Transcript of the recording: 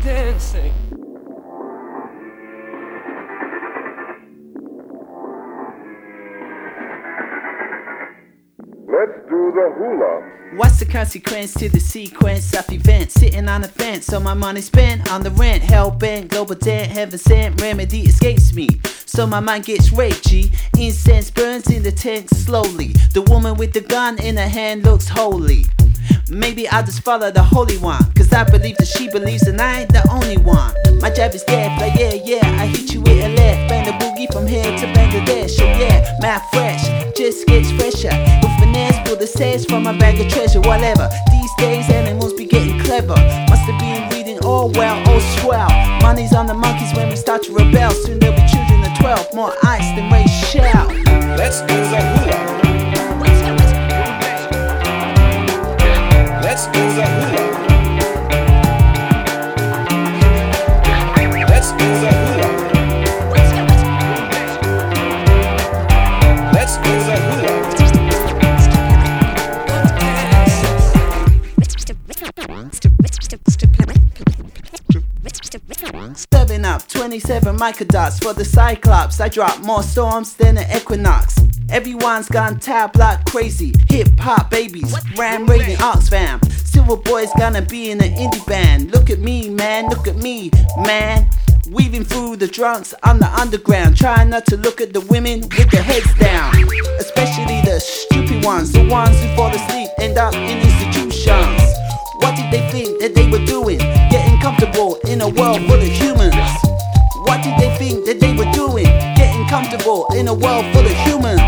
dancing. Let's do the hula. What's the consequence to the sequence of events? Sitting on the fence, so my money spent on the rent. Hell bent, global debt, heaven sent, remedy escapes me. So my mind gets ragey. Incense burns in the tent slowly. The woman with the gun in her hand looks holy. Maybe I'll just follow the Holy One, cause I believe that she believes and I ain't the only one. My jab is dead, like yeah, I hit you with a left. Bang the boogie from here to Bangladesh, oh yeah, math fresh, just gets fresher. With finesse, build the stairs from my bag of treasure, whatever. These days animals be getting clever. Must have been reading Orwell, oh swell. Money's on the monkeys when we start to rebel. Soon there'll be children of 12, more ice than Ray Shell. Let's do the hula. Let's do the hula. Let's do the hula. Let's do the hula. Serving up 27 microdots for the Cyclops. I drop more storms than an equinox. Everyone's gone tab like crazy. Hip hop babies, Ram Raiding Oxfam. Silver Boy's gonna be in an indie band. Look at me, man, look at me, man. Weaving through the drunks on the underground. Trying not to look at the women with their heads down. Especially the stupid ones, the ones who fall asleep, end up in institutions. What did they think that they were doing? Getting comfortable in a world full of humans. What did they think that they were doing? Getting comfortable in a world full of humans.